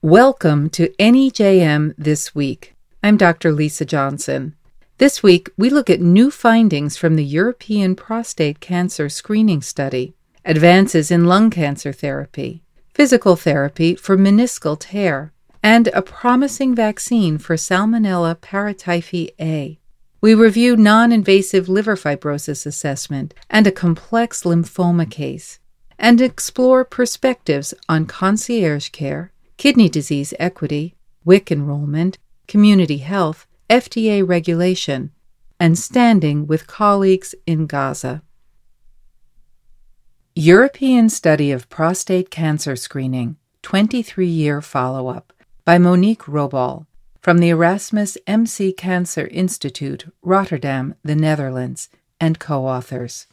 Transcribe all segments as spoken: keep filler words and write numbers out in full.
Welcome to N E J M This Week. I'm Doctor Lisa Johnson. This week, we look at new findings from the European Prostate Cancer Screening Study, advances in lung cancer therapy, physical therapy for meniscal tear, and a promising vaccine for Salmonella paratyphi A. We review non-invasive liver fibrosis assessment and a complex lymphoma case, and explore perspectives on concierge care, kidney disease equity, W I C enrollment, community health, F D A regulation, and standing with colleagues in Gaza. European Study of Prostate Cancer Screening, twenty-three-year Follow-up, by Monique Robal, from the Erasmus M C Cancer Institute, Rotterdam, the Netherlands, and co-authors.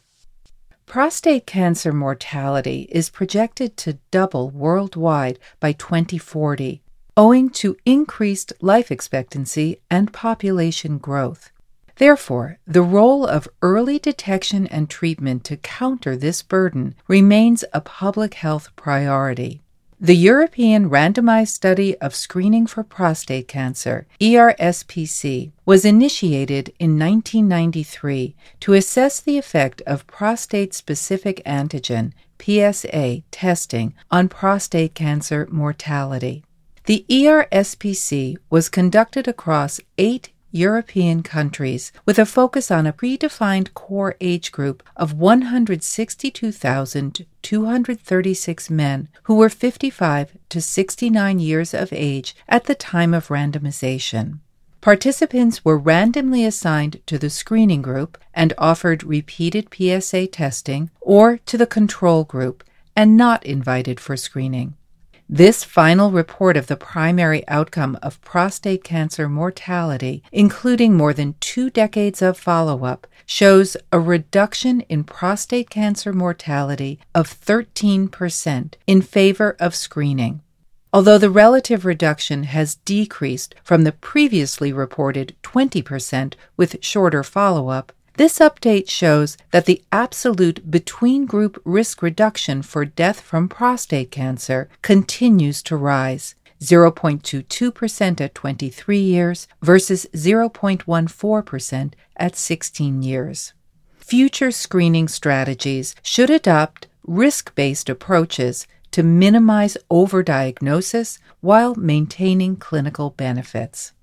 Prostate cancer mortality is projected to double worldwide by twenty forty, owing to increased life expectancy and population growth. Therefore, the role of early detection and treatment to counter this burden remains a public health priority. The European Randomized Study of Screening for Prostate Cancer, E R S P C, was initiated in nineteen ninety-three to assess the effect of prostate-specific antigen, P S A, testing on prostate cancer mortality. The E R S P C was conducted across eight European countries with a focus on a predefined core age group of one hundred sixty-two thousand two hundred thirty-six men who were fifty-five to sixty-nine years of age at the time of randomization. Participants were randomly assigned to the screening group and offered repeated P S A testing, or to the control group and not invited for screening. This final report of the primary outcome of prostate cancer mortality, including more than two decades of follow-up, shows a reduction in prostate cancer mortality of thirteen percent in favor of screening. Although the relative reduction has decreased from the previously reported twenty percent with shorter follow-up, this update shows that the absolute between-group risk reduction for death from prostate cancer continues to rise, zero point two two percent at twenty-three years versus zero point one four percent at sixteen years. Future screening strategies should adopt risk-based approaches to minimize overdiagnosis while maintaining clinical benefits.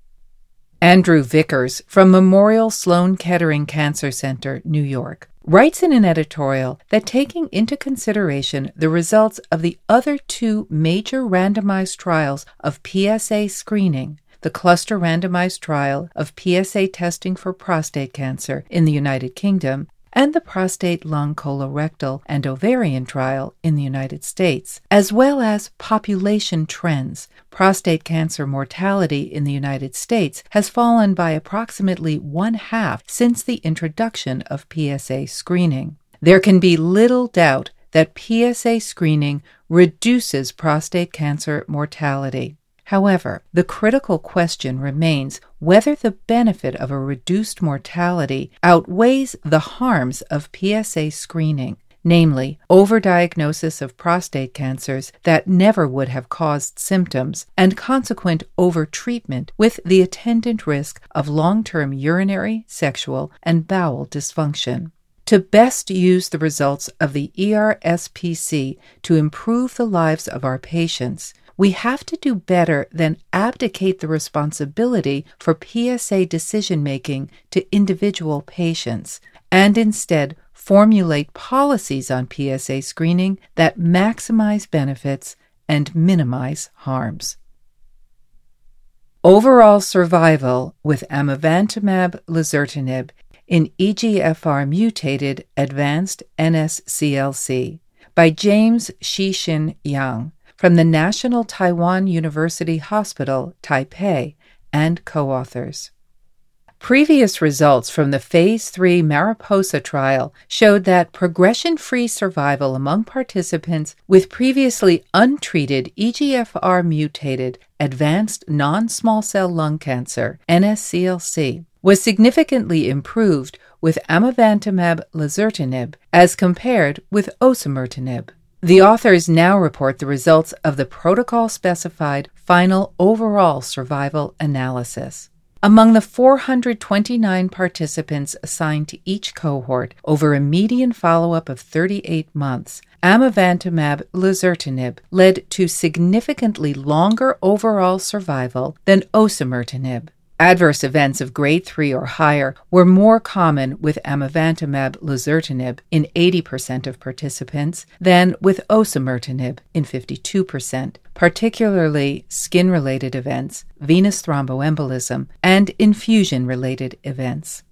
Andrew Vickers from Memorial Sloan Kettering Cancer Center, New York, writes in an editorial that taking into consideration the results of the other two major randomized trials of P S A screening, the cluster randomized trial of P S A testing for prostate cancer in the United Kingdom and the prostate, lung, colorectal, and ovarian trial in the United States, as well as population trends, prostate cancer mortality in the United States has fallen by approximately one-half since the introduction of P S A screening. There can be little doubt that P S A screening reduces prostate cancer mortality. However, the critical question remains whether the benefit of a reduced mortality outweighs the harms of P S A screening, namely overdiagnosis of prostate cancers that never would have caused symptoms and consequent overtreatment with the attendant risk of long-term urinary, sexual, and bowel dysfunction. To best use the results of the E R S P C to improve the lives of our patients, we have to do better than abdicate the responsibility for P S A decision-making to individual patients, and instead formulate policies on P S A screening that maximize benefits and minimize harms. Overall survival with amivantamab lazertinib in E G F R-mutated advanced N S C L C by James Shih-Shin Yang from the National Taiwan University Hospital, Taipei, and co-authors. Previous results from the Phase three Mariposa trial showed that progression-free survival among participants with previously untreated E G F R-mutated advanced non-small cell lung cancer, N S C L C, was significantly improved with amivantamab lazertinib as compared with osimertinib. The authors now report the results of the protocol-specified final overall survival analysis. Among the four hundred twenty-nine participants assigned to each cohort over a median follow-up of thirty-eight months, amivantamab lazertinib led to significantly longer overall survival than osimertinib. Adverse events of grade three or higher were more common with amivantamab lazertinib in eighty percent of participants than with osimertinib in fifty-two percent, particularly skin-related events, venous thromboembolism, and infusion-related events.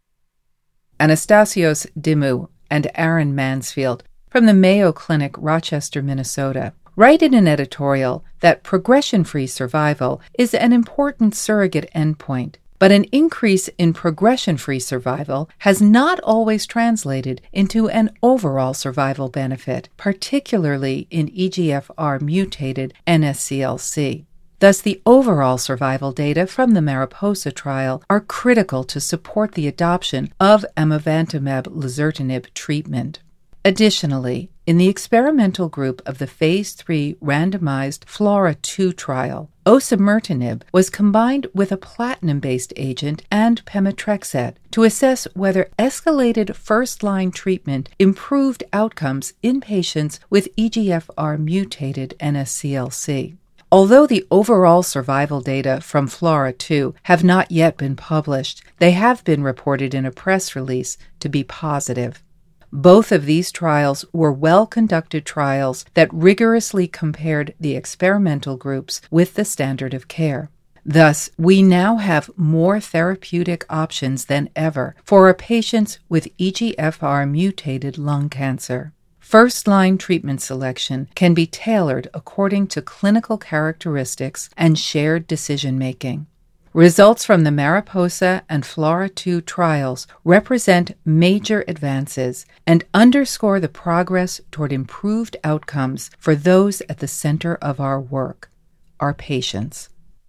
Anastasios Dimou and Aaron Mansfield from the Mayo Clinic, Rochester, Minnesota, write in an editorial that progression-free survival is an important surrogate endpoint, but an increase in progression-free survival has not always translated into an overall survival benefit, particularly in E G F R-mutated N S C L C. Thus, the overall survival data from the Mariposa trial are critical to support the adoption of amivantamab lazertinib treatment. Additionally, in the experimental group of the phase three randomized FLAURA two trial, osimertinib was combined with a platinum-based agent and pemetrexed to assess whether escalated first-line treatment improved outcomes in patients with E G F R-mutated N S C L C. Although the overall survival data from FLAURA two have not yet been published, they have been reported in a press release to be positive. Both of these trials were well-conducted trials that rigorously compared the experimental groups with the standard of care. Thus, we now have more therapeutic options than ever for our patients with E G F R-mutated lung cancer. First-line treatment selection can be tailored according to clinical characteristics and shared decision-making. Results from the Mariposa and FLAURA two trials represent major advances and underscore the progress toward improved outcomes for those at the center of our work, our patients.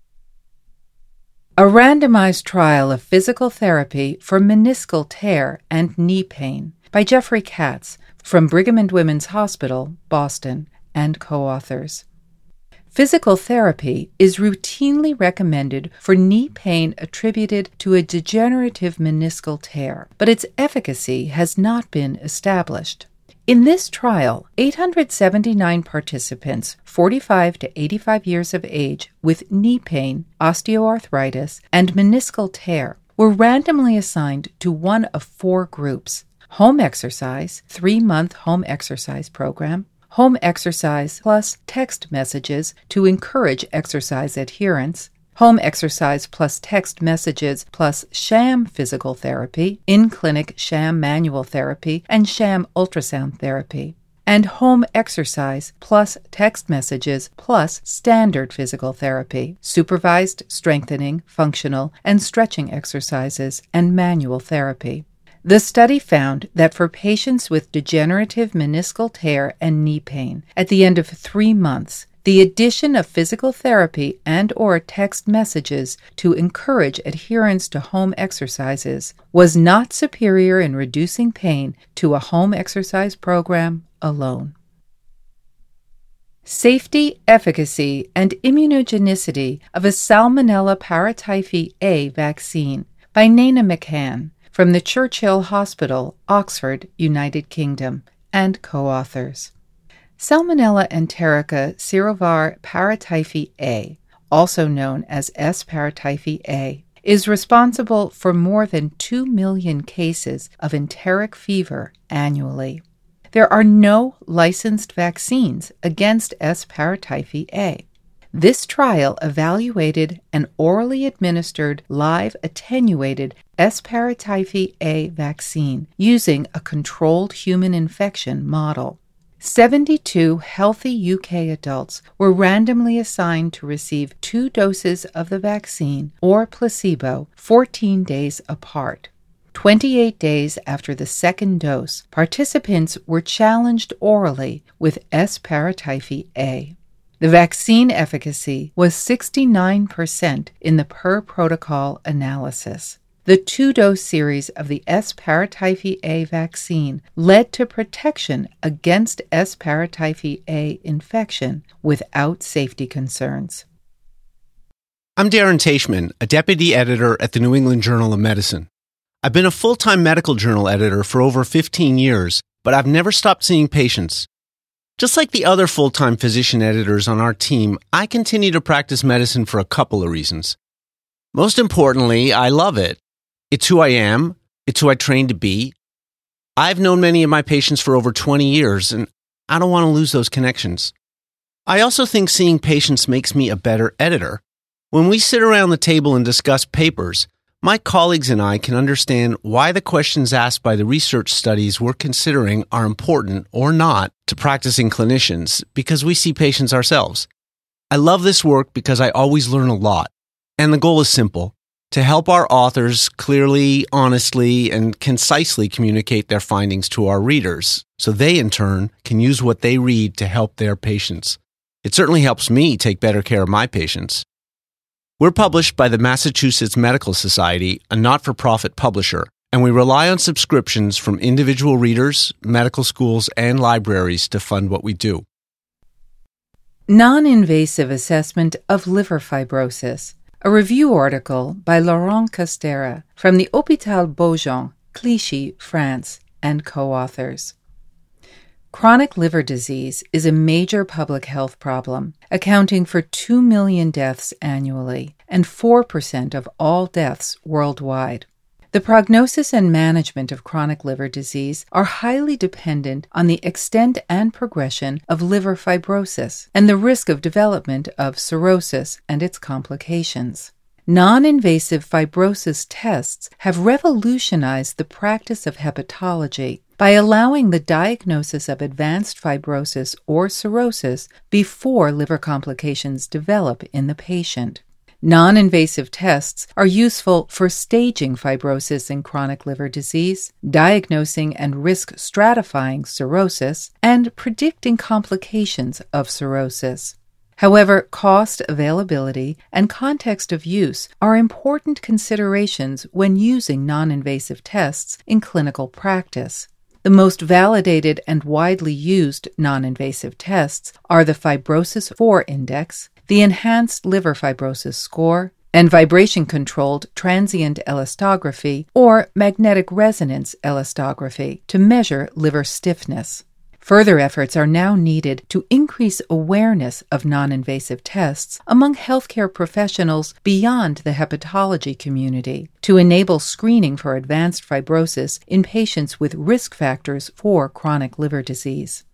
A randomized trial of physical therapy for meniscal tear and knee pain by Jeffrey Katz from Brigham and Women's Hospital, Boston, and co-authors. Physical therapy is routinely recommended for knee pain attributed to a degenerative meniscal tear, but its efficacy has not been established. In this trial, eight hundred seventy-nine participants, forty-five to eighty-five years of age, with knee pain, osteoarthritis, and meniscal tear, were randomly assigned to one of four groups: home exercise, three-month home exercise program, home exercise plus text messages to encourage exercise adherence, home exercise plus text messages plus sham physical therapy, in-clinic sham manual therapy, and sham ultrasound therapy, and home exercise plus text messages plus standard physical therapy, supervised strengthening, functional, and stretching exercises, and manual therapy. The study found that for patients with degenerative meniscal tear and knee pain, at the end of three months, the addition of physical therapy and or text messages to encourage adherence to home exercises was not superior in reducing pain to a home exercise program alone. Safety, efficacy, and immunogenicity of a Salmonella paratyphi A vaccine by Naina McCann from the Churchill Hospital, Oxford, United Kingdom, and co-authors. Salmonella enterica serovar paratyphi A, also known as S. paratyphi A, is responsible for more than two million cases of enteric fever annually. There are no licensed vaccines against S. paratyphi A. This trial evaluated an orally administered live attenuated S. paratyphi A vaccine using a controlled human infection model. seventy-two healthy U K adults were randomly assigned to receive two doses of the vaccine or placebo fourteen days apart. twenty-eight days after the second dose, participants were challenged orally with S. paratyphi A. The vaccine efficacy was sixty-nine percent in the per-protocol analysis. The two-dose series of the S. paratyphi A vaccine led to protection against S. paratyphi A infection without safety concerns. I'm Darren Teichman, a deputy editor at the New England Journal of Medicine. I've been a full-time medical journal editor for over fifteen years, but I've never stopped seeing patients. Just like the other full-time physician editors on our team, I continue to practice medicine for a couple of reasons. Most importantly, I love it. It's who I am. It's who I trained to be. I've known many of my patients for over twenty years, and I don't want to lose those connections. I also think seeing patients makes me a better editor. When we sit around the table and discuss papers, my colleagues and I can understand why the questions asked by the research studies we're considering are important or not to practicing clinicians because we see patients ourselves. I love this work because I always learn a lot, and the goal is simple: to help our authors clearly, honestly, and concisely communicate their findings to our readers, so they, in turn, can use what they read to help their patients. It certainly helps me take better care of my patients. We're published by the Massachusetts Medical Society, a not-for-profit publisher, and we rely on subscriptions from individual readers, medical schools, and libraries to fund what we do. Non-invasive assessment of liver fibrosis. A review article by Laurent Castera from the Hôpital Beaujon, Clichy, France, and co-authors. Chronic liver disease is a major public health problem, accounting for two million deaths annually and four percent of all deaths worldwide. The prognosis and management of chronic liver disease are highly dependent on the extent and progression of liver fibrosis and the risk of development of cirrhosis and its complications. Non-invasive fibrosis tests have revolutionized the practice of hepatology by allowing the diagnosis of advanced fibrosis or cirrhosis before liver complications develop in the patient. Non-invasive tests are useful for staging fibrosis in chronic liver disease, diagnosing and risk stratifying cirrhosis, and predicting complications of cirrhosis. However, cost, availability, and context of use are important considerations when using non-invasive tests in clinical practice. The most validated and widely used non-invasive tests are the Fibrosis four Index, the Enhanced Liver Fibrosis Score, and vibration-controlled transient elastography or magnetic resonance elastography to measure liver stiffness. Further efforts are now needed to increase awareness of non-invasive tests among healthcare professionals beyond the hepatology community to enable screening for advanced fibrosis in patients with risk factors for chronic liver disease.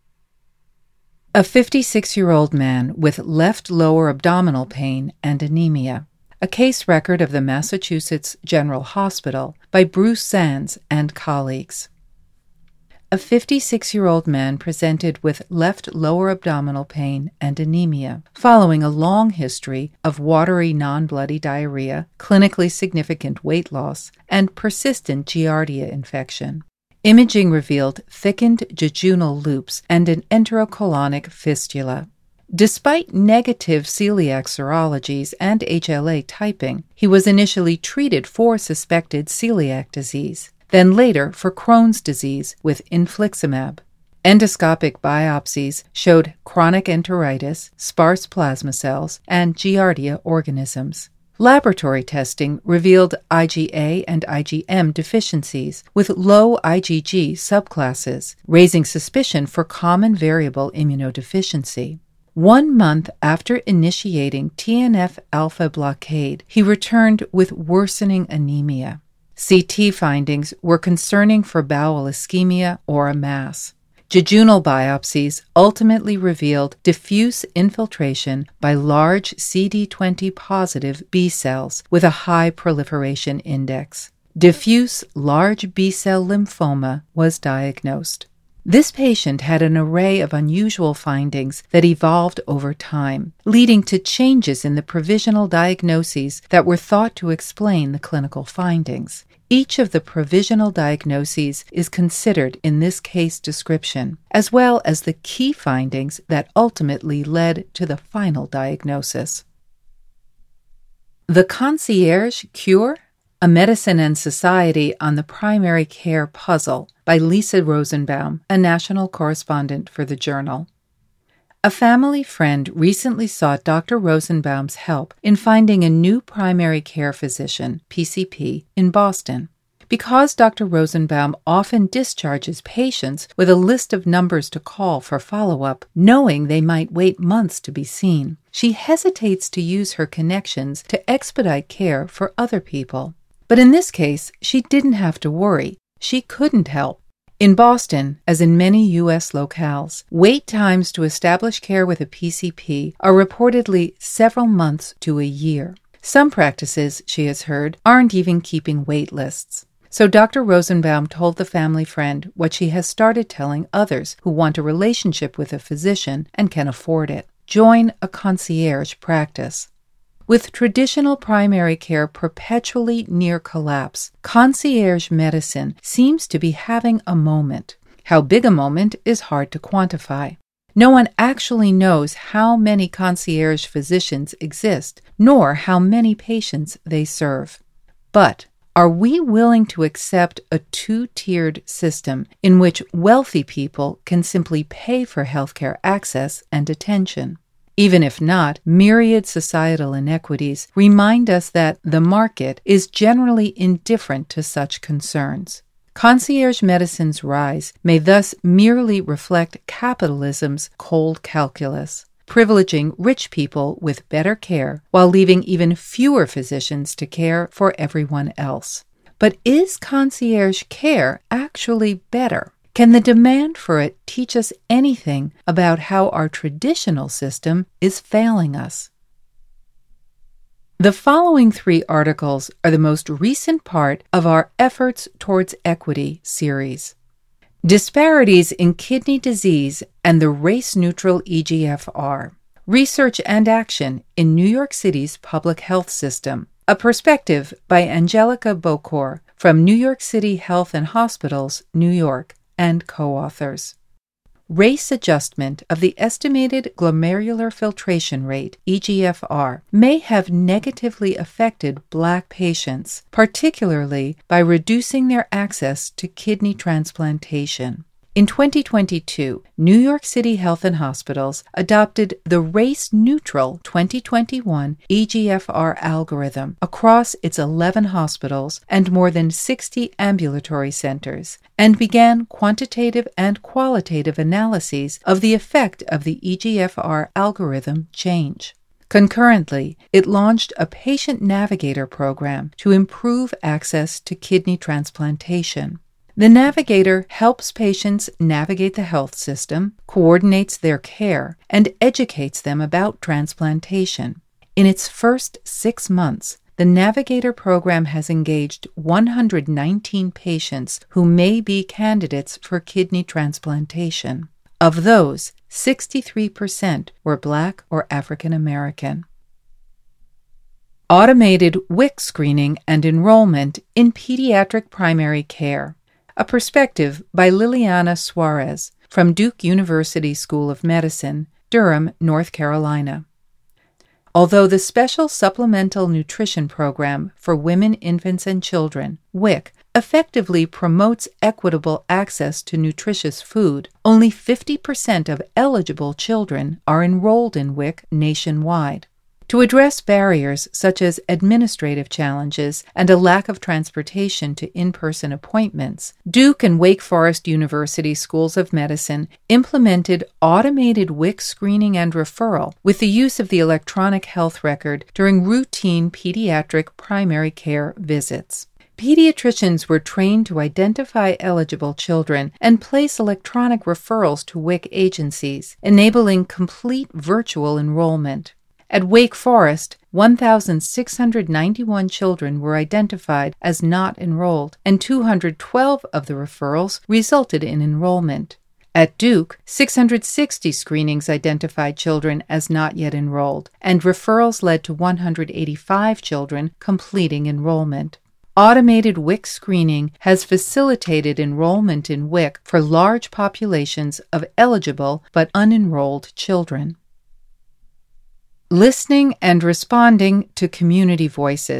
A fifty-six-year-old man with left lower abdominal pain and anemia. A case record of the Massachusetts General Hospital by Bruce Sands and colleagues. A fifty-six-year-old man presented with left lower abdominal pain and anemia following a long history of watery non-bloody diarrhea, clinically significant weight loss, and persistent Giardia infection. Imaging revealed thickened jejunal loops and an enterocolonic fistula. Despite negative celiac serologies and H L A typing, he was initially treated for suspected celiac disease, then later for Crohn's disease with infliximab. Endoscopic biopsies showed chronic enteritis, sparse plasma cells, and Giardia organisms. Laboratory testing revealed I G A and I G M deficiencies with low I G G subclasses, raising suspicion for common variable immunodeficiency. One month after initiating T N F alpha blockade, he returned with worsening anemia. C T findings were concerning for bowel ischemia or a mass. Jejunal biopsies ultimately revealed diffuse infiltration by large C D twenty positive B cells with a high proliferation index. Diffuse large B-cell lymphoma was diagnosed. This patient had an array of unusual findings that evolved over time, leading to changes in the provisional diagnoses that were thought to explain the clinical findings. Each of the provisional diagnoses is considered in this case description, as well as the key findings that ultimately led to the final diagnosis. The concierge cure? A Medicine and Society on the Primary Care Puzzle by Lisa Rosenbaum, a national correspondent for the Journal. A family friend recently sought Doctor Rosenbaum's help in finding a new primary care physician, P C P, in Boston. Because Doctor Rosenbaum often discharges patients with a list of numbers to call for follow-up, knowing they might wait months to be seen, she hesitates to use her connections to expedite care for other people. But in this case, she didn't have to worry. She couldn't help. In Boston, as in many U S locales, wait times to establish care with a P C P are reportedly several months to a year. Some practices, she has heard, aren't even keeping wait lists. So Doctor Rosenbaum told the family friend what she has started telling others who want a relationship with a physician and can afford it. Join a concierge practice. With traditional primary care perpetually near collapse, concierge medicine seems to be having a moment. How big a moment is hard to quantify. No one actually knows how many concierge physicians exist, nor how many patients they serve. But are we willing to accept a two-tiered system in which wealthy people can simply pay for healthcare access and attention? Even if not, myriad societal inequities remind us that the market is generally indifferent to such concerns. Concierge medicine's rise may thus merely reflect capitalism's cold calculus, privileging rich people with better care while leaving even fewer physicians to care for everyone else. But is concierge care actually better? Can the demand for it teach us anything about how our traditional system is failing us? The following three articles are the most recent part of our Efforts Towards Equity series. Disparities in Kidney Disease and the Race-Neutral E G F R. Research and Action in New York City's Public Health System. A Perspective by Angelica Bokor from New York City Health and Hospitals, New York, and co-authors. Race adjustment of the estimated glomerular filtration rate, E G F R, may have negatively affected Black patients, particularly by reducing their access to kidney transplantation. In twenty twenty-two, New York City Health and Hospitals adopted the Race-Neutral twenty twenty-one E G F R algorithm across its eleven hospitals and more than sixty ambulatory centers, and began quantitative and qualitative analyses of the effect of the E G F R algorithm change. Concurrently, it launched a patient navigator program to improve access to kidney transplantation. The navigator helps patients navigate the health system, coordinates their care, and educates them about transplantation. In its first six months, the Navigator program has engaged one hundred nineteen patients who may be candidates for kidney transplantation. Of those, sixty-three percent were Black or African American. Automated W I C screening and enrollment in pediatric primary care. A Perspective by Liliana Suarez from Duke University School of Medicine, Durham, North Carolina. Although the Special Supplemental Nutrition Program for Women, Infants, and Children, W I C, effectively promotes equitable access to nutritious food, only fifty percent of eligible children are enrolled in W I C nationwide. To address barriers such as administrative challenges and a lack of transportation to in-person appointments, Duke and Wake Forest University Schools of Medicine implemented automated W I C screening and referral with the use of the electronic health record during routine pediatric primary care visits. Pediatricians were trained to identify eligible children and place electronic referrals to W I C agencies, enabling complete virtual enrollment. At Wake Forest, one thousand six hundred ninety-one children were identified as not enrolled, and two hundred twelve of the referrals resulted in enrollment. At Duke, six hundred sixty screenings identified children as not yet enrolled, and referrals led to one hundred eighty-five children completing enrollment. Automated W I C screening has facilitated enrollment in W I C for large populations of eligible but unenrolled children. Listening and responding to community voices.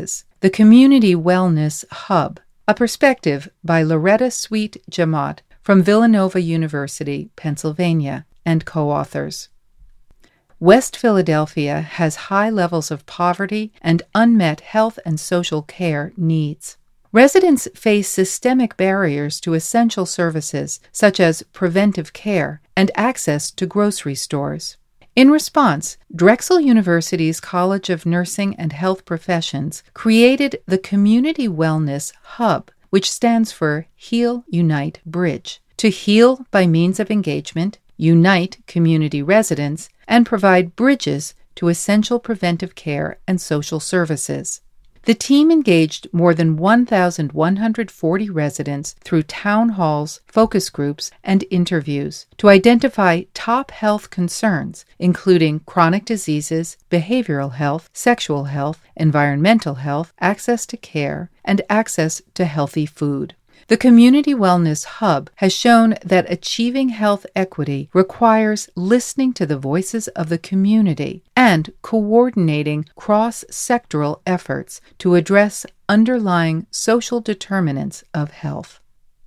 The Community Wellness Hub, a perspective by Loretta Sweet Jamot from Villanova University, Pennsylvania, and co-authors. West Philadelphia has high levels of poverty and unmet health and social care needs. Residents face systemic barriers to essential services such as preventive care and access to grocery stores. In response, Drexel University's College of Nursing and Health Professions created the Community Wellness Hub, which stands for Heal, Unite, Bridge, to heal by means of engagement, unite community residents, and provide bridges to essential preventive care and social services. The team engaged more than one thousand one hundred forty residents through town halls, focus groups, and interviews to identify top health concerns, including chronic diseases, behavioral health, sexual health, environmental health, access to care, and access to healthy food. The Community Wellness Hub has shown that achieving health equity requires listening to the voices of the community and coordinating cross-sectoral efforts to address underlying social determinants of health.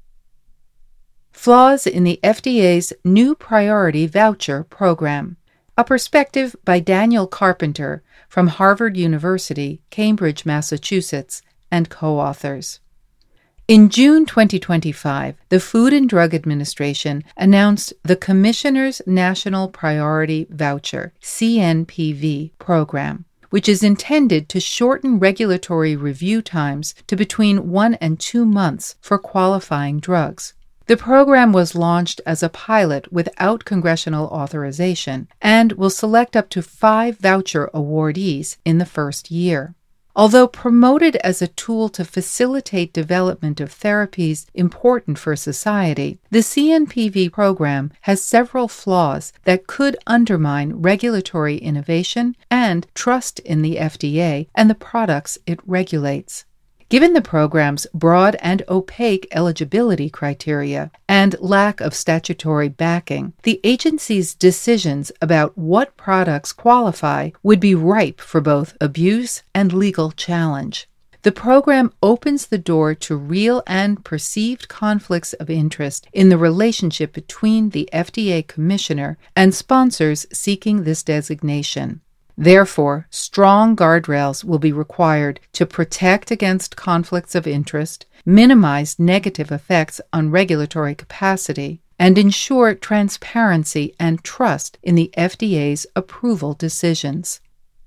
Flaws in the F D A's New Priority Voucher Program, a perspective by Daniel Carpenter from Harvard University, Cambridge, Massachusetts, and co-authors. In June twenty twenty-five, the Food and Drug Administration announced the Commissioner's National Priority Voucher, C N P V, program, which is intended to shorten regulatory review times to between one and two months for qualifying drugs. The program was launched as a pilot without congressional authorization and will select up to five voucher awardees in the first year. Although promoted as a tool to facilitate development of therapies important for society, the C N P V program has several flaws that could undermine regulatory innovation and trust in the F D A and the products it regulates. Given the program's broad and opaque eligibility criteria and lack of statutory backing, the agency's decisions about what products qualify would be ripe for both abuse and legal challenge. The program opens the door to real and perceived conflicts of interest in the relationship between the F D A commissioner and sponsors seeking this designation. Therefore, strong guardrails will be required to protect against conflicts of interest, minimize negative effects on regulatory capacity, and ensure transparency and trust in the F D A's approval decisions.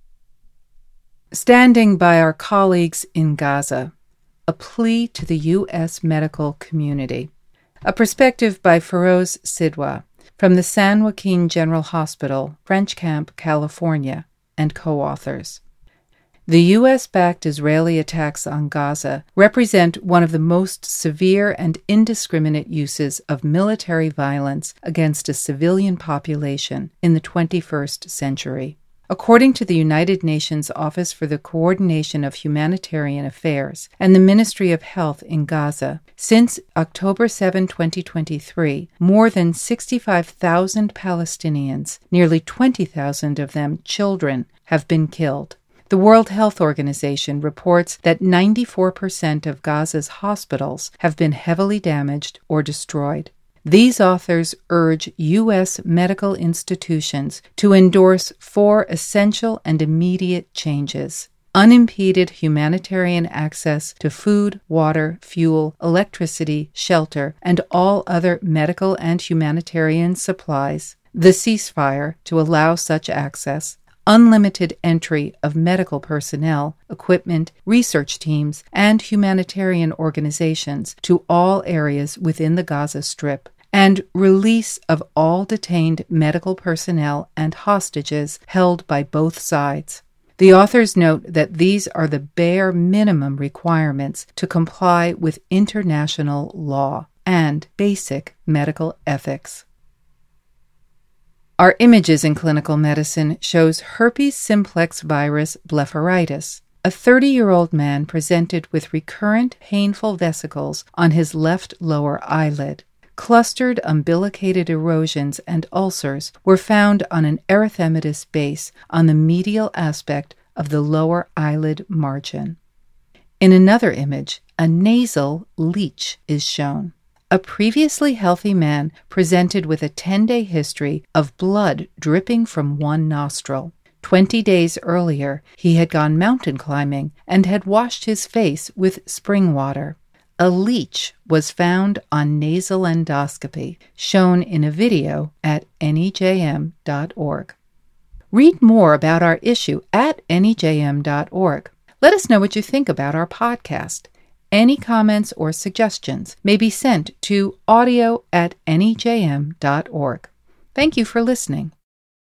Standing by our colleagues in Gaza, a plea to the U S medical community. A perspective by Feroz Sidwa from the San Joaquin General Hospital, French Camp, California, and co-authors. The U S-backed Israeli attacks on Gaza represent one of the most severe and indiscriminate uses of military violence against a civilian population in the twenty-first century. According to the United Nations Office for the Coordination of Humanitarian Affairs and the Ministry of Health in Gaza, since October seventh, twenty twenty-three, more than sixty-five thousand Palestinians, nearly twenty thousand of them children, have been killed. The World Health Organization reports that ninety-four percent of Gaza's hospitals have been heavily damaged or destroyed. These authors urge U S medical institutions to endorse four essential and immediate changes: unimpeded humanitarian access to food, water, fuel, electricity, shelter, and all other medical and humanitarian supplies, the ceasefire to allow such access, unlimited entry of medical personnel, equipment, research teams, and humanitarian organizations to all areas within the Gaza Strip, and release of all detained medical personnel and hostages held by both sides. The authors note that these are the bare minimum requirements to comply with international law and basic medical ethics. Our Images in Clinical Medicine shows herpes simplex virus blepharitis. A thirty-year-old man presented with recurrent painful vesicles on his left lower eyelid. Clustered umbilicated erosions and ulcers were found on an erythematous base on the medial aspect of the lower eyelid margin. In another image, a nasal leach is shown. A previously healthy man presented with a ten-day history of blood dripping from one nostril. Twenty days earlier, he had gone mountain climbing and had washed his face with spring water. A leech was found on nasal endoscopy, shown in a video at N E J M dot org. Read more about our issue at N E J M dot org. Let us know what you think about our podcast. Any comments or suggestions may be sent to audio at N E J M dot org. Thank you for listening.